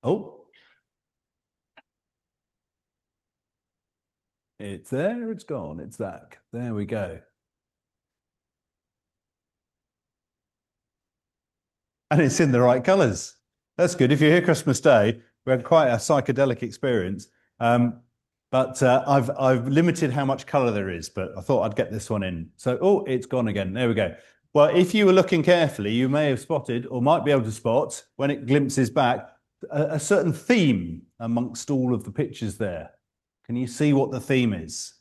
Oh, it's there, it's gone, it's back. There we go. And it's in the right colours. That's good. If you're here Christmas Day, we had quite a psychedelic experience. But I've limited how much colour there is, but I thought I'd get this one in. So, oh, it's gone again. There we go. Well, if you were looking carefully, you may have spotted, or might be able to spot, when it glimpses back, a certain theme amongst all of the pictures there. Can you see what the theme is?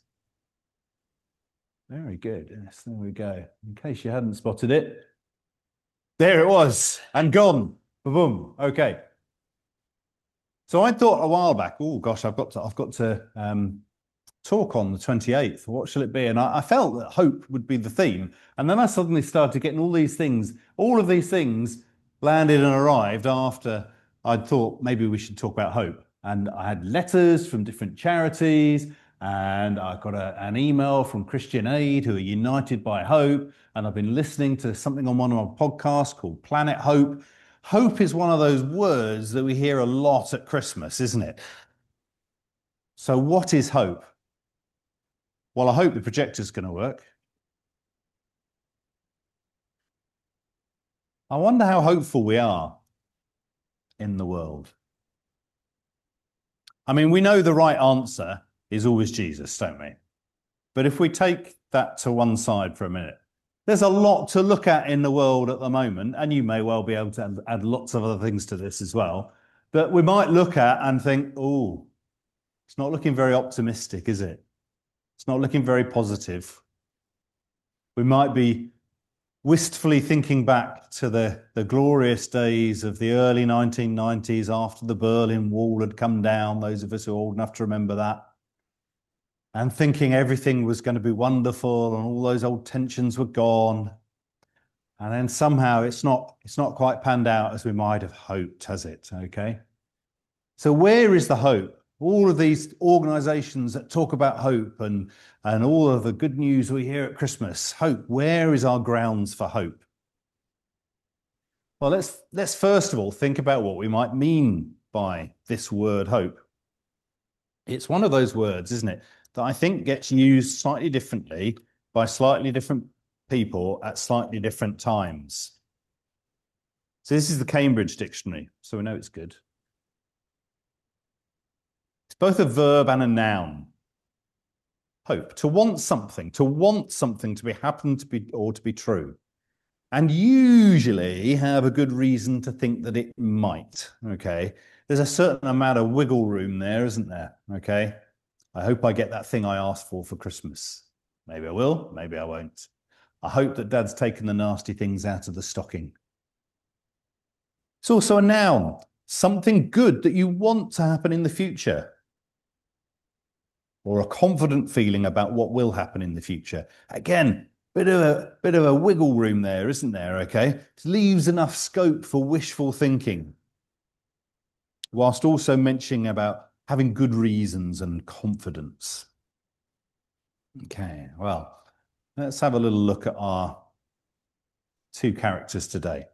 Very good. Yes, there we go. In case you hadn't spotted it, there it was, and gone. Boom. Okay. So I thought a while back, oh gosh, I've got to talk on the 28th. What shall it be? And I felt that hope would be the theme. And then I suddenly started getting all these things. All of these things landed and arrived after I'd thought maybe we should talk about hope. And I had letters from different charities, and I got an email from Christian Aid, who are united by hope. And I've been listening to something on one of my podcasts called Planet Hope. Hope is one of those words that we hear a lot at Christmas, isn't it? So what is hope? Well, I hope the projector's going to work. I wonder how hopeful we are in the world. I mean, we know the right answer is always Jesus, don't we? But if we take that to one side for a minute, there's a lot to look at in the world at the moment, and you may well be able to add lots of other things to this as well, that we might look at and think, oh, it's not looking very optimistic, is it? It's not looking very positive. We might be wistfully thinking back to the glorious days of the early 1990s after the Berlin Wall had come down, those of us who are old enough to remember that, and thinking everything was going to be wonderful and all those old tensions were gone. And then somehow it's not quite panned out as we might have hoped, has it? Okay. So where is the hope? All of these organizations that talk about hope and all of the good news we hear at Christmas, hope, where is our grounds for hope? Well, let's first of all think about what we might mean by this word hope. It's one of those words, isn't it, that I think gets used slightly differently by slightly different people at slightly different times. So this is the Cambridge Dictionary, so we know it's good. It's both a verb and a noun. Hope, to want something to be happen to be or to be true. And usually have a good reason to think that it might, okay? There's a certain amount of wiggle room there, isn't there? Okay. I hope I get that thing I asked for Christmas. Maybe I will, maybe I won't. I hope that Dad's taken the nasty things out of the stocking. It's also a noun, something good that you want to happen in the future, or a confident feeling about what will happen in the future. Again, bit of a wiggle room there, isn't there? Okay, it leaves enough scope for wishful thinking, whilst also mentioning about having good reasons and confidence. Okay, well, let's have a little look at our two characters today.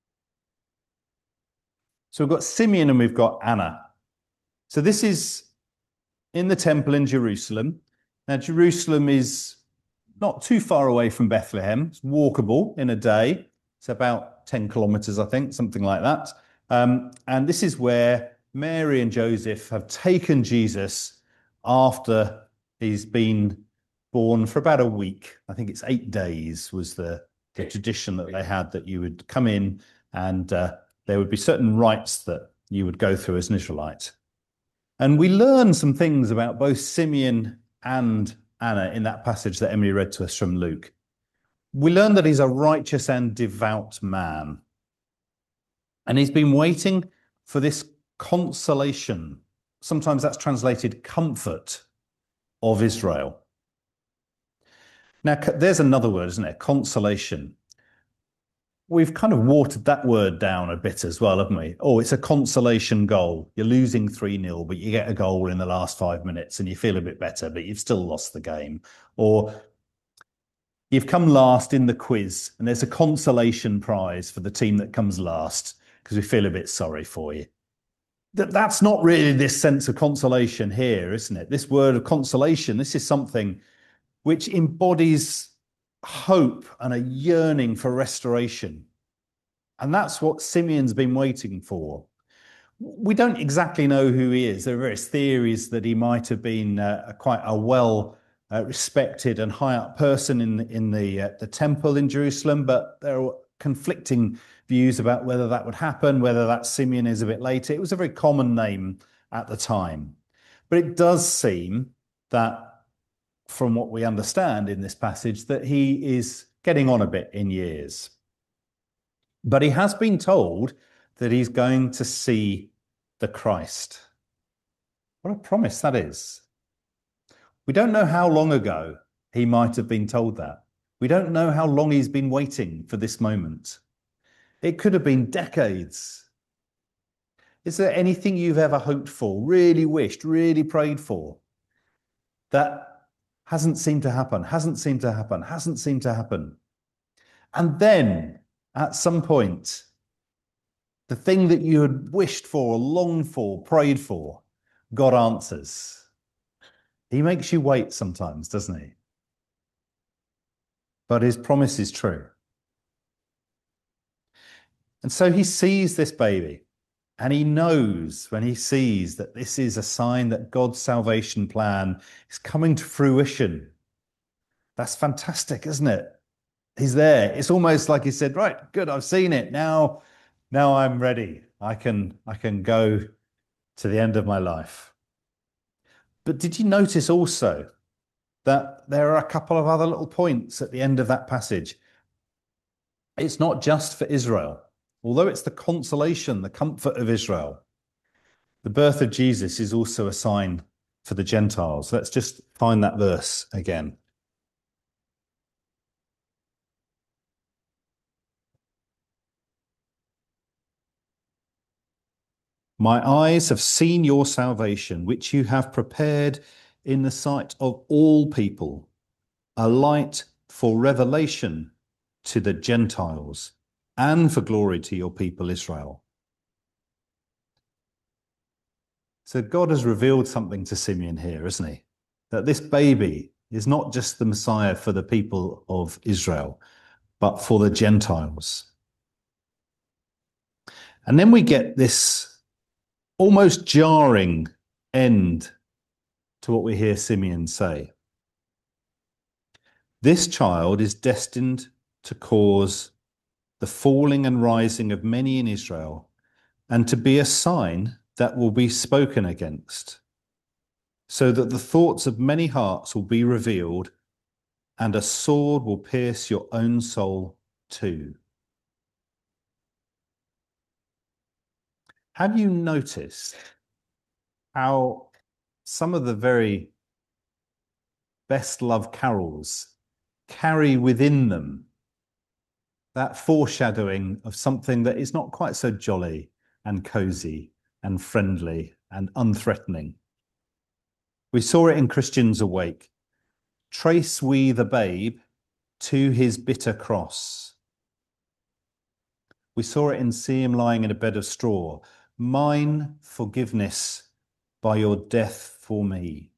So we've got Simeon and we've got Anna. So this is in the temple in Jerusalem. Now, Jerusalem is not too far away from Bethlehem. It's walkable in a day. It's about 10 kilometers, I think, something like that. And this is where Mary and Joseph have taken Jesus after he's been born for about a week. I think it's 8 days was the tradition that they had, that you would come in and there would be certain rites that you would go through as an Israelite. And we learn some things about both Simeon and Anna in that passage that Emily read to us from Luke. We learn that he's a righteous and devout man. And he's been waiting for this consolation. Sometimes that's translated comfort of Israel. Now, there's another word, isn't it? Consolation. We've kind of watered that word down a bit as well, haven't we? Oh, it's a consolation goal. You're losing 3-0, but you get a goal in the last 5 minutes and you feel a bit better, but you've still lost the game. Or you've come last in the quiz and there's a consolation prize for the team that comes last because we feel a bit sorry for you. that's not really this sense of consolation here, isn't it? This word of consolation, this is something which embodies hope and a yearning for restoration. And that's what Simeon's been waiting for. We don't exactly know who he is. There are various theories that he might have been quite a well respected and high up person in the temple in Jerusalem, but there are conflicting views about whether that would happen, whether that Simeon is a bit later. It was a very common name at the time. But it does seem that, from what we understand in this passage, that he is getting on a bit in years. But he has been told that he's going to see the Christ. What a promise that is. We don't know how long ago he might have been told that. We don't know how long he's been waiting for this moment. It could have been decades. Is there anything you've ever hoped for, really wished, really prayed for, that hasn't seemed to happen, hasn't seemed to happen, hasn't seemed to happen? And then, at some point, the thing that you had wished for, longed for, prayed for, God answers. He makes you wait sometimes, doesn't he? But his promise is true. And so he sees this baby, and he knows when he sees that this is a sign that God's salvation plan is coming to fruition. That's fantastic, isn't it? He's there. It's almost like he said, right, good, I've seen it. Now I'm ready. I can go to the end of my life. But did you notice also that there are a couple of other little points at the end of that passage? It's not just for Israel, although it's the consolation, the comfort of Israel. The birth of Jesus is also a sign for the Gentiles. Let's just find that verse again. My eyes have seen your salvation, which you have prepared in the sight of all people, a light for revelation to the Gentiles and for glory to your people Israel. So God has revealed something to Simeon here, isn't he? That this baby is not just the Messiah for the people of Israel, but for the Gentiles. And then we get this almost jarring end to what we hear Simeon say. This child is destined to cause the falling and rising of many in Israel, and to be a sign that will be spoken against, so that the thoughts of many hearts will be revealed, and a sword will pierce your own soul too. Have you noticed how some of the very best loved carols carry within them that foreshadowing of something that is not quite so jolly and cozy and friendly and unthreatening? We saw it in Christians Awake. Trace we the babe to his bitter cross. We saw it in See him lying in a bed of straw. Mine forgiveness by your death for me.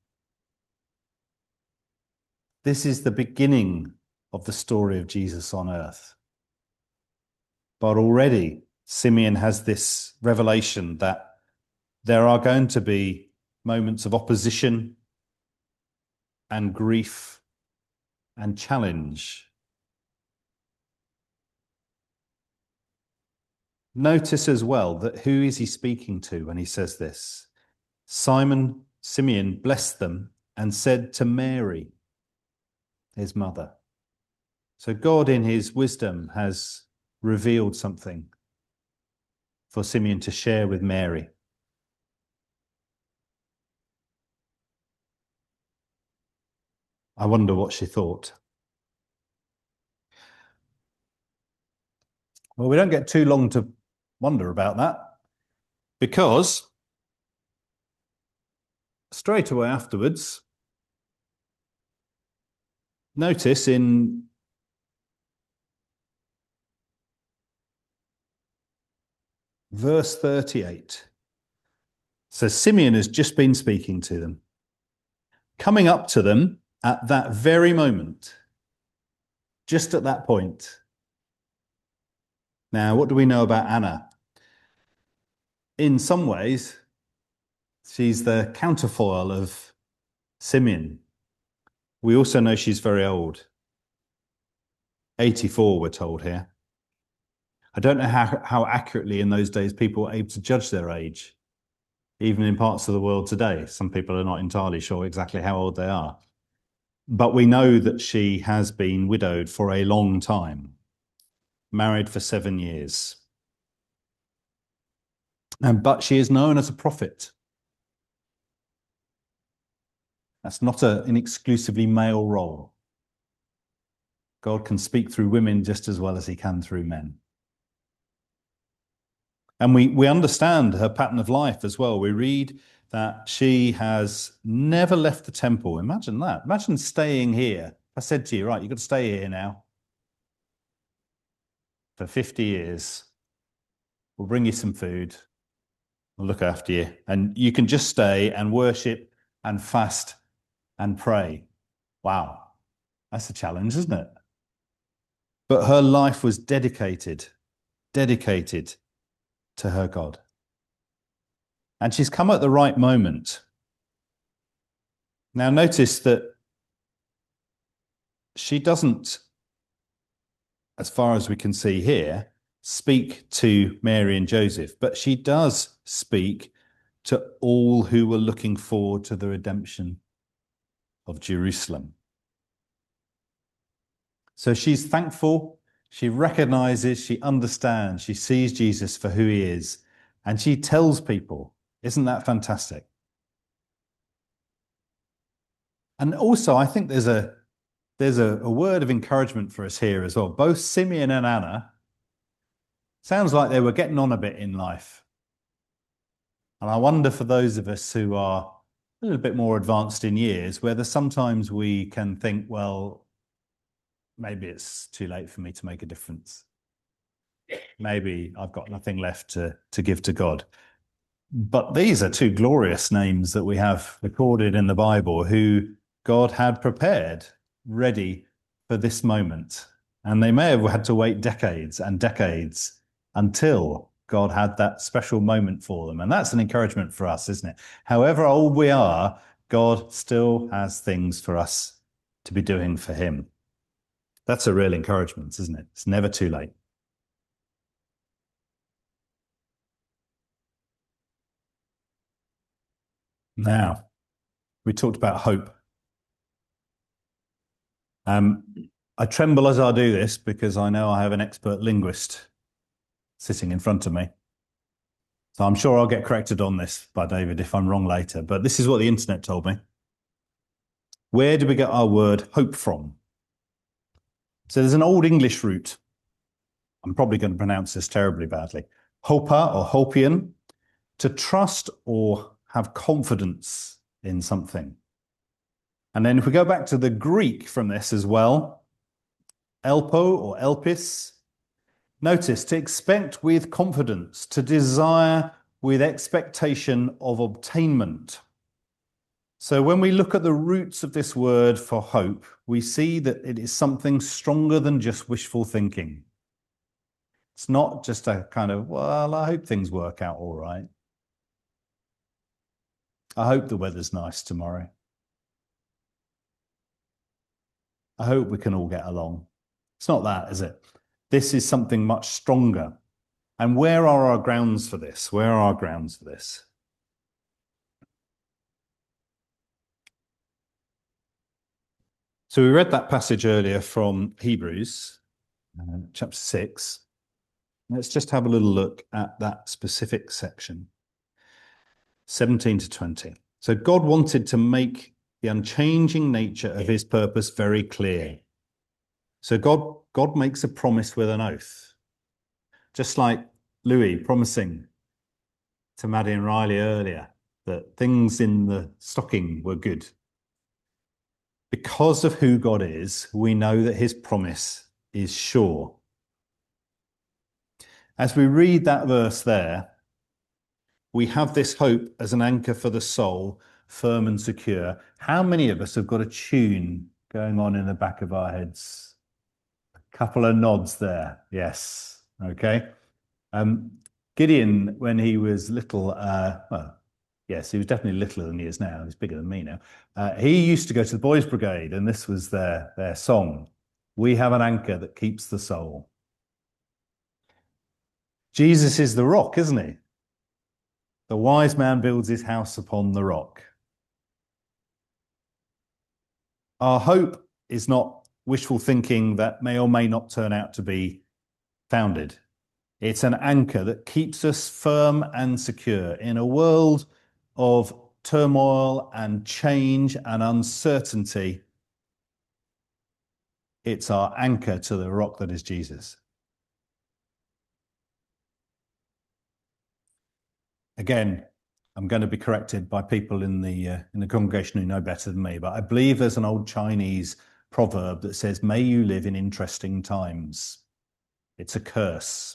This is the beginning of the story of Jesus on earth. But already Simeon has this revelation that there are going to be moments of opposition and grief and challenge. Notice as well that who is he speaking to when he says this? Simeon blessed them and said to Mary, his mother. So God in his wisdom has revealed something for Simeon to share with Mary. I wonder what she thought. Well, we don't get too long to wonder about that, because straight away afterwards, notice in verse 38, So Simeon has just been speaking to them, coming up to them at that very moment, just at that point. Now, what do we know about Anna? In some ways, she's the counterfoil of Simeon. We also know she's very old. 84, we're told here. I don't know how accurately in those days people were able to judge their age, even in parts of the world today. Some people are not entirely sure exactly how old they are. But we know that she has been widowed for a long time, married for 7 years. But she is known as a prophet. That's not an exclusively male role. God can speak through women just as well as he can through men. And we understand her pattern of life as well. We read that she has never left the temple. Imagine that. Imagine staying here. I said to you, right, you've got to stay here now for 50 years. We'll bring you some food. We'll look after you. And you can just stay and worship and fast and pray. Wow. That's a challenge, isn't it? But her life was dedicated to her God. And she's come at the right moment. Now, notice that she doesn't, as far as we can see here, speak to Mary and Joseph, but she does speak to all who were looking forward to the redemption of Jerusalem. So she's thankful, she recognizes, she understands, she sees Jesus for who he is, and she tells people. Isn't that fantastic? And also, I think there's a word of encouragement for us here as well. Both Simeon and Anna, sounds like they were getting on a bit in life. And I wonder for those of us who are a little bit more advanced in years, whether sometimes we can think, well, maybe it's too late for me to make a difference. Maybe I've got nothing left to give to God. But these are two glorious names that we have recorded in the Bible who God had prepared, ready for this moment. And they may have had to wait decades and decades until God had that special moment for them. And that's an encouragement for us, isn't it? However old we are, God still has things for us to be doing for him. That's a real encouragement, isn't it? It's never too late. Now, we talked about hope. I tremble as I do this because I know I have an expert linguist sitting in front of me. So I'm sure I'll get corrected on this by David if I'm wrong later, but this is what the internet told me. Where do we get our word hope from? So there's an old English root. I'm probably going to pronounce this terribly badly. Hopa or hopian, to trust or have confidence in something. And then if we go back to the Greek from this as well, elpo or elpis, notice to expect with confidence, to desire with expectation of obtainment. So when we look at the roots of this word for hope, we see that it is something stronger than just wishful thinking. It's not just a kind of, well, I hope things work out all right. I hope the weather's nice tomorrow. I hope we can all get along. It's not that, is it? This is something much stronger. And where are our grounds for this? Where are our grounds for this? So we read that passage earlier from Hebrews, chapter 6. Let's just have a little look at that specific section, 17 to 20. So God wanted to make the unchanging nature of his purpose very clear. So God makes a promise with an oath, just like Louis promising to Maddie and Riley earlier that things in the stocking were good. Because of who God is, we know that his promise is sure. As we read that verse there, We have this hope as an anchor for the soul, firm and secure. How many of us have got a tune going on in the back of our heads? A couple of nods there. Yes. Okay. Gideon, when he was little, well, yes, he was definitely littler than he is now. He's bigger than me now. He used to go to the Boys' Brigade, and this was their song. We have an anchor that keeps the soul. Jesus is the rock, isn't he? The wise man builds his house upon the rock. Our hope is not wishful thinking that may or may not turn out to be founded. It's an anchor that keeps us firm and secure in a world of turmoil and change and uncertainty. It's our anchor to the rock that is Jesus. Again, I'm going to be corrected by people in the congregation who know better than me, but I believe there's an old Chinese proverb that says, "May you live in interesting times." It's a curse.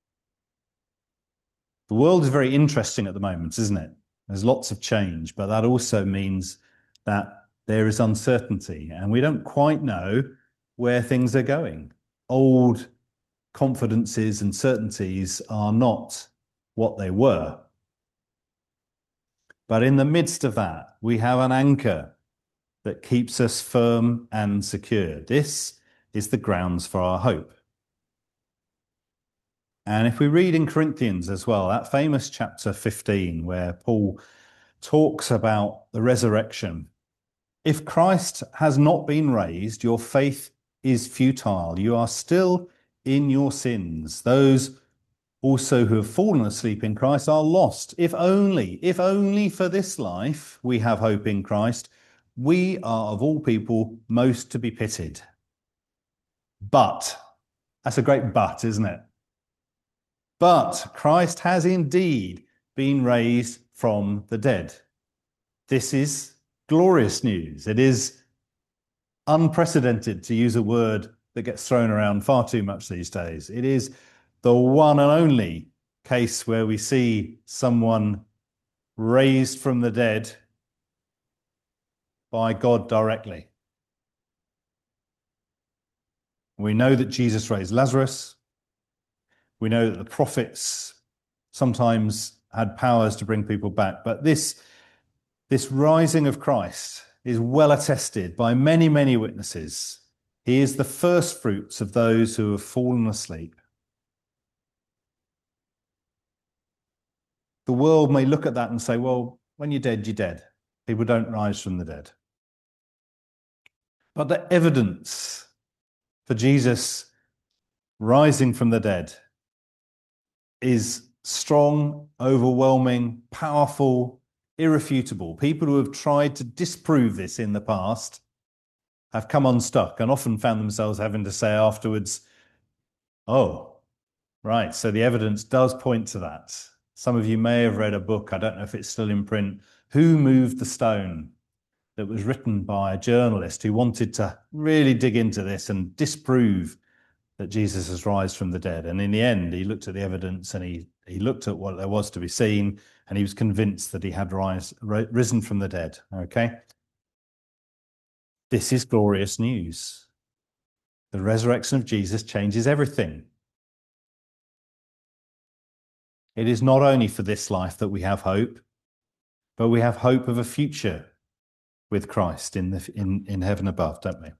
The world is very interesting at the moment, isn't it? There's lots of change, but that also means that there is uncertainty, and we don't quite know where things are going. Old confidences and certainties are not what they were. But in the midst of that, we have an anchor that keeps us firm and secure. This is the grounds for our hope. And if we read in Corinthians as well, that famous chapter 15, where Paul talks about the resurrection, if Christ has not been raised, your faith is futile. You are still in your sins. Those also who have fallen asleep in Christ are lost. If only for this life we have hope in Christ, we are of all people most to be pitied. But, that's a great but, isn't it? But Christ has indeed been raised from the dead. This is glorious news. It is unprecedented, to use a word that gets thrown around far too much these days. It is the one and only case where we see someone raised from the dead by God directly. We know that Jesus raised Lazarus. We know that the prophets sometimes had powers to bring people back, but this rising of Christ is well attested by many, many witnesses. He is the first fruits of those who have fallen asleep. The world may look at that and say, well, when you're dead, you're dead. People don't rise from the dead. But the evidence for Jesus rising from the dead is strong, overwhelming, powerful, irrefutable. People who have tried to disprove this in the past have come unstuck and often found themselves having to say afterwards, oh, right, so the evidence does point to that. Some of you may have read a book, I don't know if it's still in print, Who Moved the Stone? That was written by a journalist who wanted to really dig into this and disprove that Jesus has risen from the dead. And in the end, he looked at the evidence and he looked at what there was to be seen, and he was convinced that he had risen from the dead. Okay? This is glorious news. The resurrection of Jesus changes everything. It is not only for this life that we have hope, but we have hope of a future with Christ in heaven above, don't we?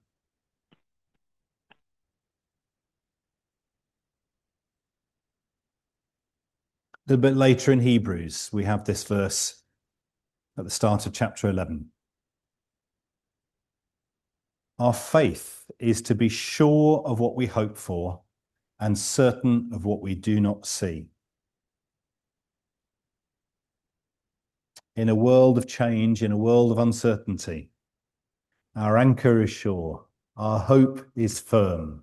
A little bit later in Hebrews, we have this verse at the start of chapter 11. Our faith is to be sure of what we hope for and certain of what we do not see. In a world of change, in a world of uncertainty, our anchor is sure, our hope is firm.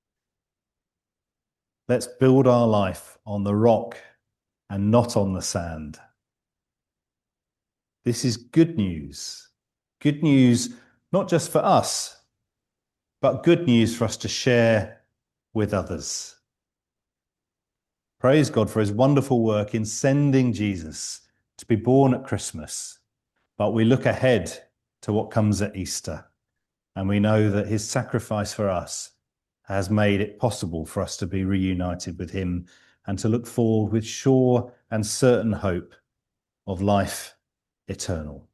Let's build our life on the rock and not on the sand. This is good news. Good news, not just for us, but good news for us to share with others. Praise God for his wonderful work in sending Jesus to be born at Christmas. But we look ahead to what comes at Easter, and we know that his sacrifice for us has made it possible for us to be reunited with him and to look forward with sure and certain hope of life eternal.